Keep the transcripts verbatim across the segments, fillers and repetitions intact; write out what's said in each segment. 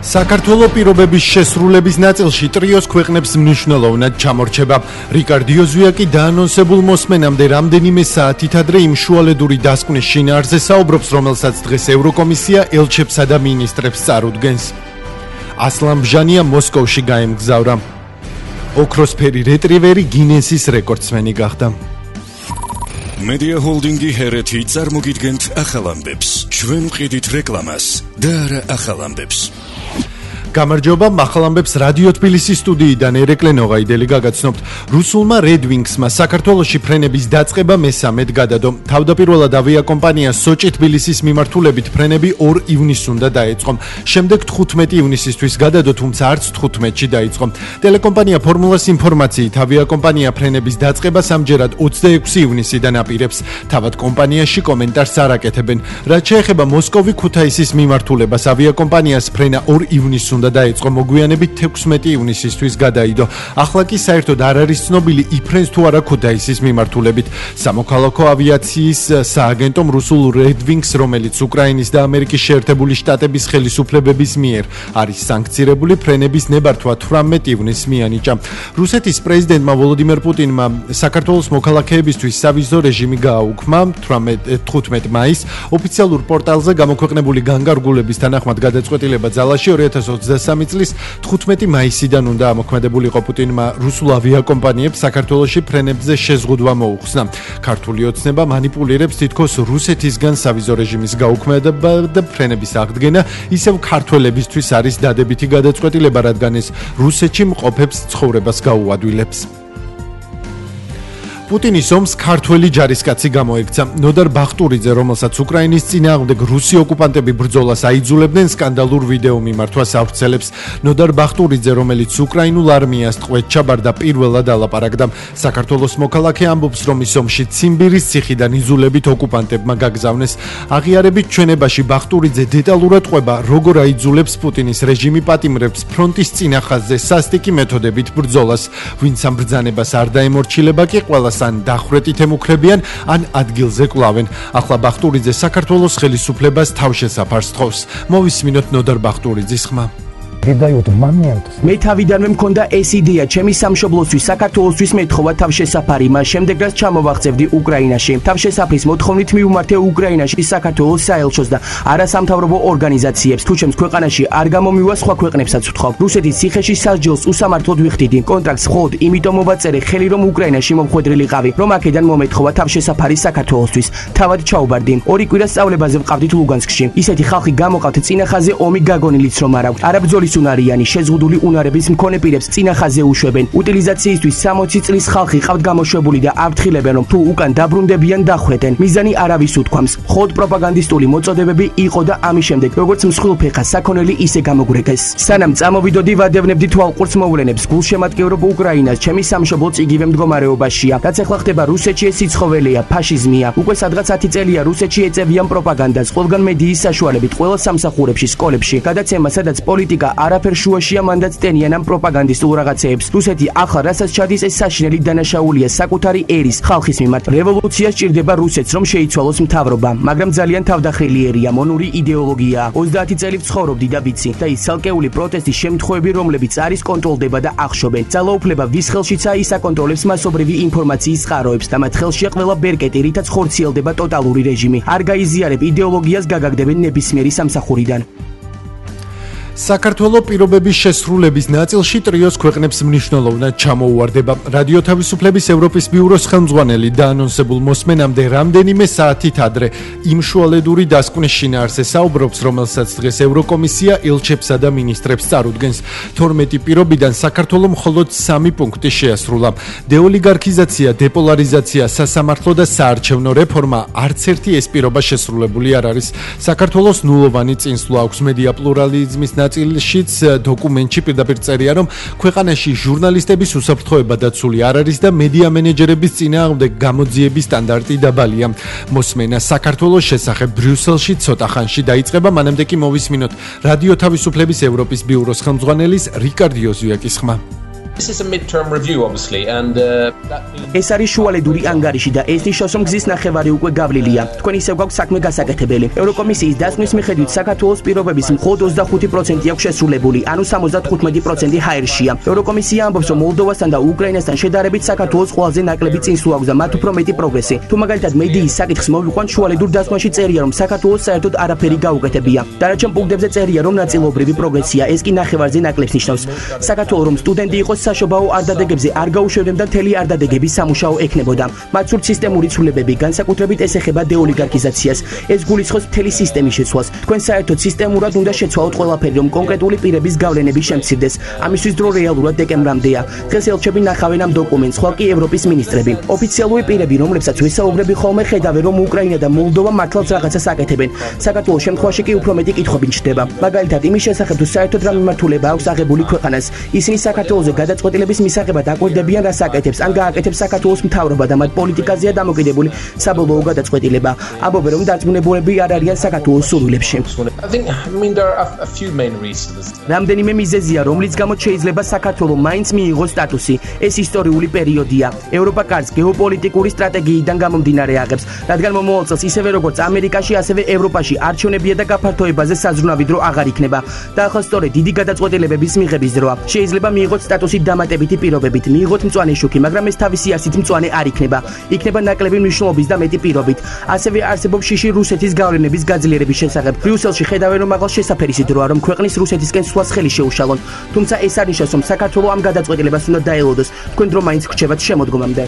საქართველოს პირობების შესრულების ნაწილში ტრიოს ქვეყნებს მნიშვნელოვნად ჩამორჩება. რიკარდ იოზვიაკი დაანონსებულ მოსმენამდე რამდენიმე საათით ადრე იმ შუალედური დასკვნის შინაარსზე საუბრობს, რომელსაც დღეს ევროკომისია ელჩებსა და მინისტრებს წარუდგენს. ასლან ბჟანია მოსკოვში გაემგზავრა. ოქროსფერი რეტრივერი გინესის რეკორდსმენი გახდა. Media Holdingi ჰერეთი წარმოგიდგენთ ახალ ამბებს. ჩვენ ვყიდით რეკლამას და არა ახალ ამბებს. გამარჯობა, ახალ ამბებს რადიო თბილისის სტუდიიდან ერეკლე ნოღაიდელი გაგაცნობთ. რუსულმა Red Wings-მა საქართველოში ფრენების დაწყება მესამედ გადადო. თავდაპირველად ავიაკომპანია სოჭი თბილისის მიმართულებით ფრენები ორ ივნისს უნდა დაეწყო. შემდეგ თხუთმეტი ივნისისთვის გადადო, თუმცა არც თხუთმეტში დაიწყო. ტელეკომპანია ფორმულას ინფორმაციით ავიაკომპანია ფრენების დაწყებას ამჯერად ოცდაექვსი ივნისიდან აპირებს. თავად კომპანიაში კომენტარს არ აკეთებენ. რაც შეეხება მოსკოვი ქუთაისის მიმართულებას, ავიაკომპანიას ფრენა ორ ივნისს უნდა დაეწყო, მოგვიანებით თექვსმეტი ივნისისთვის გადაიდო. ახლა კი საერთოდ არ არის ცნობილი იფრენს თუ არა ქუთაისის მიმართულებით. სამოქალაქო ავიაციის სააგენტომ რუსულ Red Wings, რომელიც უკრაინის და ამერიკის შეერთებული შტატების ხელისუფლებების მიერ არის სანქცირებული, ფრენების ნებართვა თვრამეტი ივნისს მიანიჭა. რუსეთის პრეზიდენტმა ვოლოდიმერ პუტინმა საქართველოს მოქალაქეებისთვის სავიზო რეჟიმი გააუქმა თხუთმეტი მაისს. ოფიციალურ პორტალზე გამოქვეყნებული განკარგულების თანახმად გადაწყვეტილება ძალაში ორი ათას ოცდასამი წლის თხუთმეტი მაისიდან უნდა ამოქმედებულიყო. პუტინმა რუსულ ავიაკომპანიებს საქართველოში ფრენებზე შეზღუდვა მოუხსნა. ქართული ოცნება მანიპულირებს თითქოს რუსეთისგან სავიზო რეჟიმის გაუქმედება და ფრენების აღდგენა ისევ ქართველებისთვის არის დადებითი გადაწყვეტილება, რადგან ეს რუსეთში მყოფებს ცხოვრებას გაუადვილებს. პუტინის ომს ქართველი ჯარისკაცი გამოექცა. ნოდარ ბახტურიძე, რომელსაც უკრაინის წინააღმდეგ რუსი ოკუპანტები ბრძოლას აიძულებდნენ, სკანდალურ ვიდეო მიმართვას ავრცელებს. ნოდარ ბახტურიძე, რომელიც უკრაინულ არმიას ტყვედ ჩაბარდა, პირველად ალაპარაკდა. საქართველოს მოქალაქე ამბობს, რომ ის ომში ციმბირის ციხიდან იზულებით ოკუპანტებმა გაგზავნეს. აღიარებით ჩვენებაში ბახტურიძე დეტალურად ყვება, როგორ აიძულებს პუტინის რეჟიმი პატიმრებს ფრონტის წინა ხაზზე სასტიკი მეთოდებით ბრძოლას. ვინც ამ ბრძანებას არ დაემორჩილება კი ყველას ან დახვრეტით ემუქრებიან, ან ადგილზე კლავენ. ახლა ბახტურიძე საქართველოს ხელისუფლებას თავშესაფარს თხოვს. მოვისმინოთ ნოდარ ბახტურიძის ხმა. მე თავიდანვე მქონდა ეს იდეა, ჩემი სამშობლოსთვის, საქართველოსთვის მეთხოვა თავშესაფარი, მას შემდეგ რაც ჩამოვაღწევდი უკრაინაში. თავშესაფრის მოთხოვნით მივუმართე უკრაინაში საქართველოს საელჩოს და არასამთავრობო ორგანიზაციებს. თუ ჩემს ქვეყანაში არ გამომივა, სხვა ქვეყნებსაც ვთხოვ. რუსეთის ციხეში სასჯელს უსამართლოდ ვიხდიდი. კონტრაქტს მხოლოდ იმიტომ მოვაწერე ხელი, რომ უკრაინაში მომხვედრილიყავი, რომ აქედან მომეთხოვა თავშესაფარი საქართველოსთვის. თავად ჩაუბარდი. ორი კვირა სწავლებაზე ვყავდით ლუგანსკში. ისეთი ხალხი გამოყავთ წინა ხაზზე ომი გაგონილიც რომ არ აქვს. არა ბრძოლის უნარიანი შეზღუდული უნარების მქონე პირებს წინა ხაზზე უშვებენ.უტილიზაციისთვის სამოცი წლის ხალხი ყავთ გამოშვებული და აფრთხილებენ, რომ თუ უკან დაბრუნდებიან დახვრეტენ. მიზანი არავის უთქვამს. ხოდ პროპაგანდისტული მოწოდებები იყო და ამის შემდეგ, როგორც მსხვილფეხა საქონელი ისე გამოგვრეკეს. სანამ წამოვიდოდი, ვადევნებდი თვალყურს მოვლენებს. გულშემატკივრობ უკრაინას, ჩემი სამშობლოც იგივე მდგომარეობაშია. რაც ახლა ხდება რუსეთში, ეს სიცხოველეა, ფაშიზმია. უკვე სადღაც ათი წელია რუსეთში ეწევიან პროპაგანდას, ყველგან მედიის საშუალებით, ყველა სამსახურებში, სკოლებში. გადაცემა, სადაც პოლიტიკა არაფერ შუაშია, მანდაც ტენიან ამ პროპაგანდისტულ რაღაცეებს. რუსეთი ახლა რასაც ჩადის, ეს საშინელი დანაშაულია საკუთარი ერის, ხალხის მიმართ. რევოლუცია სჭირდება რუსეთს, რომ შეიცვალოს მთავრობა, მაგრამ ძალიან თავდახელიერია, მონური იდეოლოგია. ოცდაათი წელი ვცხოვრობდი და ვიცი და ის ცალკეული პროტესტის შემთხვევები, რომლებიც არის კონტროლდება და ახშობენ. ძალაუფლება ვის ხელშიცაა, ის აკონტროლებს მასობრივი ინფორმაციის წყაროებს და მათ ხელშია ყველა ბერკეტი, რითაც ხორციელდება ტოტალური რეჟიმი. არ გაიზიარებ იდეოლოგიას, გაგაგდებენ ნებისმიერი სამსახურიდან. საქართველოს პირობების შესრულების ნაწილში ტრიოს ქვეყნებს მნიშვნელოვნად ჩამოუვარდება. რადიო თავისუფლების ევროპის ბიუროს ხელმძღვანელი დაანონსებულ მოსმენამდე რამდენიმე საათით ადრე იმ შუალედური დასკვნის შინაარსზე საუბრობს, რომელსაც დღეს ევროკომისია ელჩებსა და მინისტრებს წარუდგენს. თორმეტი პირობიდან საქართველოს მხოლოდ სამი პუნქტი შეასრულა. დეოლიგარქიზაცია, დეპოლარიზაცია, სასამართლო და საარჩევნო რეფორმა, არც ერთი ეს პირობა შესრულებული არ არის. საქართველოს ნულოვანი წინსვლა აქვს მედია პლურალიზმის ნაწილშიც დოკუმენტში პირდაპირ წერია, რომ ქვეყანაში ჟურნალისტების უსაფრთხოება დაცული არ არის და მედია მენეჯერების წინააღმდეგ გამოძიების სტანდარტი დაბალია. მოსმენა საქართველოს შესახებ ბრიუსელში ცოტა ხანში დაიწყება, მანამდე კი მოვისმინოთ რადიო თავისუფლების ევროპის ბიუროს ხელმძღვანელის რიკარდ იოზვიაკის ხმა. This is a mid-term review, obviously, and uh, that means... ეს არის შუალედური ანგარიში და ეს ნიშნავს, რომ გზის ნახევარი უკვე გავლილია. თქვენ ისევ გაქვთ საქმე გასაკეთებელი. ევროკომისიის დასკვნის მიხედვით საქართველოს პირობების მხოლოდ ოცდახუთი პროცენტი აქვს შესრულებული, ანუ სამოცდათხუთმეტი პროცენტი ჰაერშია. ევროკომისია ამბობს, რომ მოლდოვასთან და უკრაინასთან შედარებით საქართველოს ყველაზე ნაკლები წინსვლა აქვს და მათ უფრო მეტი პროგრესი. თუ მაგალითად მედიის საკითხს მოვიყვანთ, შუალედურ დასკვნაში წერია, რომ საქართველოს საერთოდ არაფერი გაუკეთებია. დანარჩენ პუნქტებზე წერია, რომ ნაწილობრივი პროგრესია, ეს კი ნახევარზე ნაკლებს ნიშნავს. საქართველოს რომ სტუდენტი იყოს საშობაო არდადეგებზე არ გაუშვებდნენ და მთელი არდადეგების სამუშაო ექნებოდა. მათ სურთ სისტემური ცვლილებები, განსაკუთრებით ეს ეხება დეოლიგარქიზაციას. ეს გულისხმობს მთელი სისტემის შეცვლას. თქვენ საერთოდ სისტემურად უნდა შეცვალოთ ყველაფერი, რომ კონკრეტული პირების გავლენები შემცირდეს. ამისთვის დრო რეალურად დეკემბრამდეა. დღეს ელჩები ნახავენ ამ დოკუმენტს, ხვალ კი ევროპის მინისტრები. ოფიციალური პირები, რომლებსაც ვესაუბრები ხოლმე, ხედავენ, რომ უკრაინა და მოლდოვა მართლაც რაღაცას აკეთებენ. საქართველოს შემთხვევაში კი უფრო მეტი კითხვები ჩნდება. მაგალითად, იმის შესახებ, თუ საერთოდ რა მიმართულება აქვს აღებული ქვეყანას. ისინი საქართველოს გადაწყვეტილების მისაღებად აკვირდებიან, რას აკეთებს, ან გააკეთებს საქართველოს მთავრობა და მათ პოლიტიკაზეა დამოკიდებული საბოლოო გადაწყვეტილება. ამბობენ, რომ დარწმუნებულები არ არიან საქართველოს სურვილებში. I think, I mean, there are a few main reasons. რამდენიმე მიზეზია, რომლიც გამოც შეიძლება საქართველოს მაინც მიიღოს სტატუსი. ეს ისტორიული პერიოდია. ევროპა კარს გეოპოლიტიკური სტრატეგიიდან გამომდინარე აღებს, რადგან მომავალ წელს ისევე როგორც ამერიკაში, ასევე ევროპაში არჩევნებია და გაფართოებაზე საზრუნავი დრო აღარ იქნება. და ახლა სწორედ დიდი გადაწყვეტილებების მიღების დროა. შეიძლება მიიღოთ სტატუსი დამატებითი პირობებით, მიიღოთ მწვანე შუქი, მაგრამ ეს თავისი ასით მწვანე არ იქნება. იქნება ნაკლები მნიშვნელობის და მეტი პირობით. ასევე არსებობს შიში რუსეთის გავლენების გაძლიერების შესახებ. ბრიუსელში ხედავენ, რომ აღარ შესაფერისი დროა, რომ ქვეყნის რუსეთისკენ სვლას ხელი შეუშალონ. თუმცა ეს არ ნიშნავს, რომ საქართველოს ამ გადაწყვეტილებას უნდა დაელოდოს. თქვენ დრო მაინც გრჩებათ შემოდგომამდე.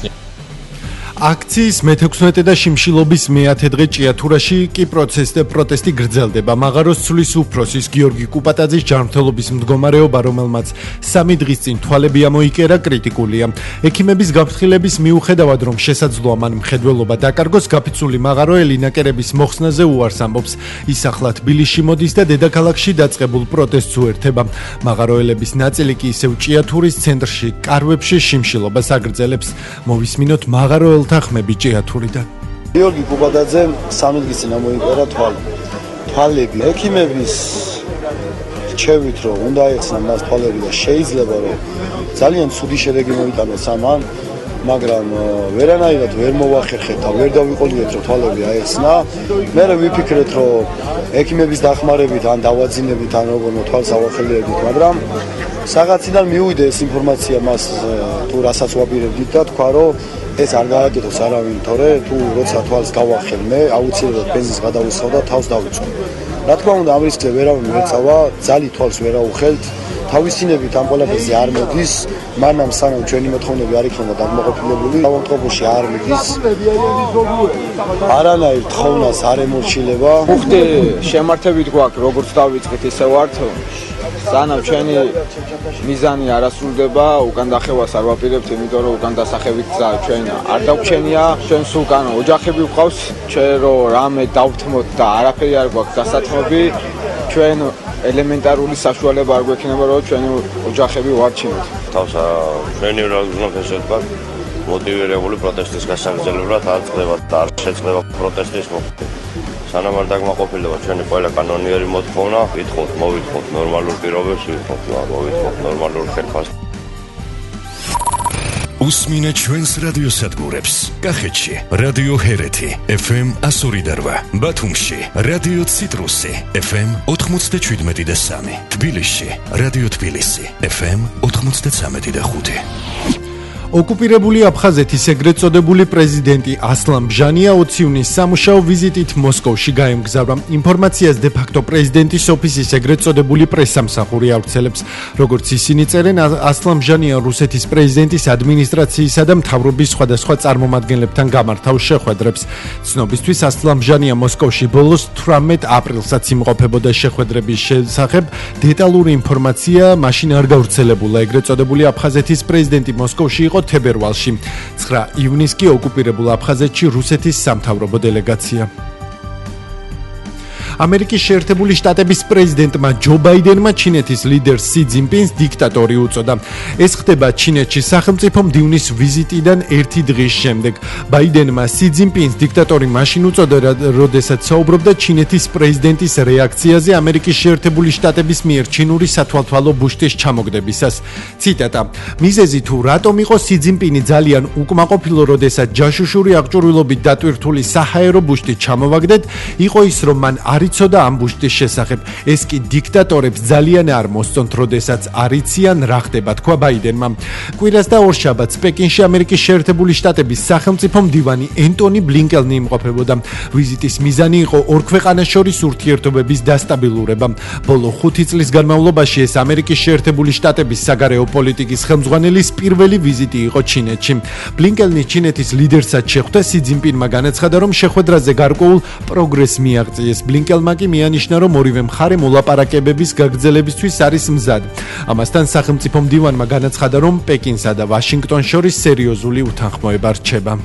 აქციის მეთექვსმეტე და შიმშილობის მეათე დღე ჭიათურაში კი პროცესი პროტესტი გრძელდება. მაღაროს ცვლის უფროსის გიორგი კუპატაძის ჯანმრთელობის მდგომარეობა, რომელმაც სამი დღის წინ თვალები ამოიკერა, კრიტიკულია. ექიმების გაფრთხილების მიუხედავად, რომ შესაძლოა მან მხედველობა დაკარგოს, გაფიცული მაღარო ელინა კერების მოხსნაზე უარს ამბობს. ის ახლა თბილისში მოდის და დედაქალაქში დაწყებულ პროტესტს უერთება. მაღაროელების ნაწილი კი ისევ ჭიათურის ცენტრში კარვებში შიმშილობას აგრძელებს. მოვისმინოთ მაღაროელ თახმები ჭიათურიდან. გიორგი კუპატაძემ სამი დღის წინ ამოიკერა თვალი. თვალები ექიმების რჩევით, რომ უნდა ეცნა მას თვალები და შეიძლება რომ ძალიან ცუდი შედეგი მოიტანოს ამან, მაგრამ ვერანაირად ვერ მოვახერხეთ და ვერ დავიყოლიეთ, რომ თვალები აეცნა. მე ვიფიქრეთ, რომ ექიმების დახმარებით ან დავაძინებით ან როგორ თვალს ავახელიებდით, მაგრამ საღაციდან მივიდა ეს ინფორმაცია მას თუ რასაც ვაპირებდით და თქვა, რომ ეს არ გააკეთოს არავინ, თორე თუ როცა თვალს გავახელ მე, აუცილებლად ბენზინს გადავისხავ და თავს დავიწყო. რა თქმა უნდა, ამ რისკზე ვერავინ ვერ წავა, ძალი თვალს ვერ აუხელთ. თავისინებით ამ ყველაფერზე არ მოდის, მანამ სანამ ჩვენი მოთხოვნები არ იქნება დაგმოყოფილებული, ავტობუსში არ მიდის. არანაირ თხოვნას არ ემორჩილება. უხდი შემართებით გვაქვს, როგორც დავიწყეთ, ისე ვართ. სანამ ჩვენი მიზანი არ ასრულდება, უკან დახევას არ ვაპირებთ, იმიტომ რომ უკან დასახევით გზა ჩვენ არ დაგვჩენია. ჩვენ სულ უკან ოჯახები ვყავს, ჩვენ რომ რამე დავთმოთ და არაფერი არ გვაქვს დასათმები, ჩვენ ელემენტარული საშუალება არ გვექნება, რომ ჩვენი ოჯახები ვარჩინოთ. თავს ჩვენი უნდა ესე ვთქვა, მოტივირებული პროტესტის გასაგრძელებლად არ წყდება და არ შეწყდება პროტესტის მოხდა. სანამ არ დაგმაყოფილდება ჩვენი ყველა კანონიერი მოთხოვნა, ვითხოვთ, მოვითხოვთ ნორმალურ პირობებს, ვითხოვთ, მოვითხოვთ ნორმალურ ხერხას. უსმინე ჩვენს რადიოსადგურებს. კახეთში რადიო ჰერეთი ეფ ემ εκατო ორი და რვა, ბათუმში რადიო ციტრუსი ეფ ემ ოთხმოცდაშვიდმეტი და სამი, თბილისში რადიო თბილისი ეფ ემ ოთხმოცდაცამეტი და ხუთი. ოკუპირებული აფხაზეთის ეგრეთ წოდებული პრეზიდენტი ასლან ბჟანია ოცი ივნის სამუშაო ვიზიტით მოსკოვში გაემგზავრა. ინფორმაციას დე ფაქტო პრეზიდენტის ოფისის ეგრეთ წოდებული პრესამსახური ავრცელებს. როგორც ისინი წერენ, ასლან ბჟანია რუსეთის პრეზიდენტის ადმინისტრაციისა და მთავრობის სხვადასხვა წარმომადგენლებთან გამართავს შეხვედრებს. ცნობისთვის, ასლან ბჟანია მოსკოვში ბოლოს თვრამეტ აპრილსაც იმყოფებოდა. შეხვედრების შესახებ დეტალური ინფორმაცია მაშინ არ გავრცელებულა. ეგრეთ წოდებული აფხაზეთის პრეზიდენტი მოსკოვში იყო თებერვალში. ცხრა ივნის კი ოკუპირებულ აფხაზეთში რუსეთის სამთავრობო დელეგაცია. ამერიკის შეერთებული შტატების პრეზიდენტმა ჯო ბაიდენმა ჩინეთის ლიდერს სი ძინპინს დიქტატორი უწოდა. ეს ხდება ჩინეთში სახელმწიფო მდივნის ვიზიტიდან ერთი დღის შემდეგ. ბაიდენმა სი ძინპინს დიქტატორი მაშინ უწოდა, როდესაც საუბრობდა ჩინეთის პრეზიდენტის რეაქციაზე ამერიკის შეერთებული შტატების მიერ ჩინური სათვალთვალო ბუშტის ჩამოგდებისას. ციტატა: მიზეზი თუ რატომ იყო სი ძინპინი ძალიან უკმაყოფილო, როდესაც ჯაშუშური აღჭურვილობით დატვირთული საჰაერო ბუშტი ჩამოვაგდეთ, იყო ის, რომ მან არ იცოდა ამ ბუშტის შესახებ. ეს კი დიქტატორებს ძალიან არ მოსწონთ, როდესაც არ იციან რა ხდება, თქვა ბაიდენმა. კვირას და ორშაბათს პეკინში ამერიკის შეერთებული შტატების სახელმწიფო მდივანი ენტონი ბლინკენი იმყოფებოდა. ვიზიტის მიზანი იყო ორ ქვეყანას შორის ურთიერთობების დასტაბილურება. ბოლო ხუთი წლის განმავლობაში ეს ამერიკის შეერთებული შტატების საგარეო პოლიტიკის ხელმძღვანელის პირველი ვიზიტი იყო ჩინეთში. ბლინკენი ჩინეთის ლიდერსაც შეხვდა, სი ძინპინმა განაცხადა, რომ შეხვედრაზე გარკვეულ პროგრესს მიაღწიეს. ბლინკენმა კი მიანიშნა, რომ ორივე მხარე მოლაპარაკებების გაგრძელებისთვის არის მზად. ამასთან სახელმწიფო მდივანმა განაცხადა, რომ პეკინსა და ვაშინგტონს შორის სერიოზული უთანხმოება რჩება.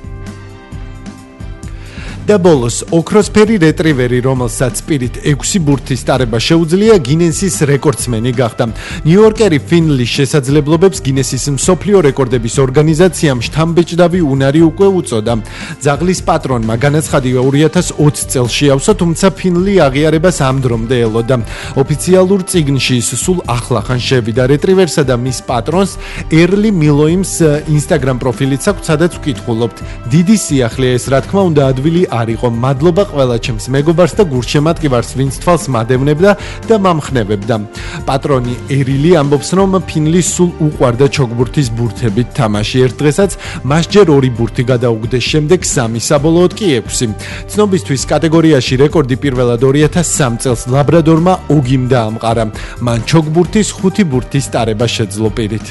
და ბოლოს ოქროსფერი რეტრივერი, რომელსაც სპირით ექვსი ბურთის ტარება შეუძლია, გინესის რეკორდსმენი გახდა. ნიუ-იორკერი ფინლის შესაძლებლობებს გინესის მსოფლიო რეკორდების ორგანიზაციამ შთამბეჭდავი უნარი უკვე უწოდა. ძაღლის პატრონმა განაცხადა ორი ათას ოცი წელს შეავსო, თუმცა ფინლი აღიარებას ამ დრომდე ელოდა. ოფიციალურ წიგნში ის სულ ახლახან შევიდა. რეტრივერსა და მის პატრონს ერლი მილოიმს ინსტაგრამ პროფილიც აქვს, სადაც ვკითხულობთ: დიდი სიახლეა ეს, რა თქმა უნდა, ადვილი არ იყო. მადლობა ყველა ჩემს მეგობარს და გურჩემატკივარს, ვინც თვალს მადევნებდა და მამხნევებდა. პატრონი ერილი ამბობს, რომ ფინლის სულ უყვარდა ჩოგბურთის ბურთებით თამაში. ერთ დღესაც მას ჯერ ორი ბურთი გადაუგდეს, შემდეგ სამი, საბოლოოდ კი ექვსი. ცნობისთვის კატეგორიაში რეკორდი პირველად ორი ათას სამი წელს ლაბრადორმა ოგიმ დაამყარა. მან ჩოგბურთის ხუთი ბურთის ტარება შეძლო პირით.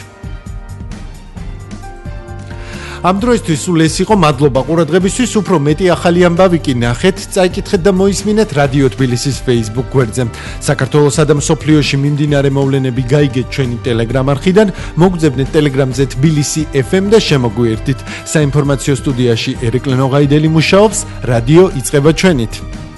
ამ დროისთვის სულ ეს იყო, მადლობა ყურადღებისთვის. უფრო მეტი ახალი ამბავი კი ნახეთ, წაიკითხეთ და მოისმინეთ რადიო თბილისის Facebook გვერდზე. საქართველოსა და მსოფლიოში მიმდინარე მოვლენები გაიგეთ ჩვენი Telegram არხიდან, მოგძებნეთ Telegramზე თბილისი ეფ ემ და შემოგვიერთდით. საინფორმაციო სტუდიაში ერეკლე ნოღაიდელი მუშაობს, რადიო იწყება ჩვენით.